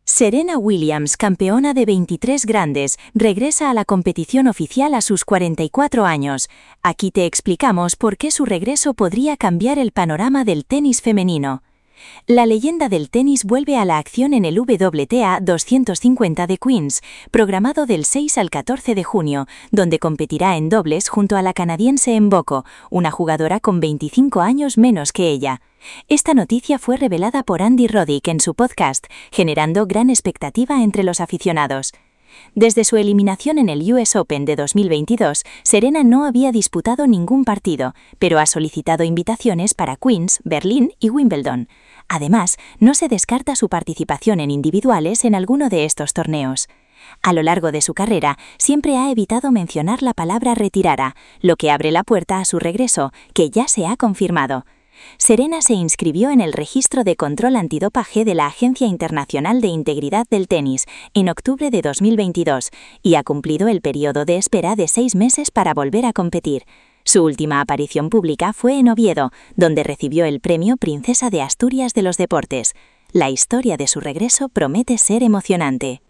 Serena Williams, campeona de 23 grandes, regresa a la competición oficial a sus 44 años. Aquí te explicamos por qué su regreso podría cambiar el panorama del tenis femenino. La leyenda del tenis vuelve a la acción en el WTA 250 de Queens, programado del 6 al 14 de junio, donde competirá en dobles junto a la canadiense Mboko, una jugadora con 25 años menos que ella. Esta noticia fue revelada por Andy Roddick en su podcast, generando gran expectativa entre los aficionados. Desde su eliminación en el US Open de 2022, Serena no había disputado ningún partido, pero ha solicitado invitaciones para Queens, Berlín y Wimbledon. Además, no se descarta su participación en individuales en alguno de estos torneos. A lo largo de su carrera, siempre ha evitado mencionar la palabra retirada, lo que abre la puerta a su regreso, que ya se ha confirmado. Serena se inscribió en el Registro de Control Antidopaje de la Agencia Internacional de Integridad del Tenis en octubre de 2022 y ha cumplido el periodo de espera de 6 meses para volver a competir. Su última aparición pública fue en Oviedo, donde recibió el premio Princesa de Asturias de los Deportes. La historia de su regreso promete ser emocionante.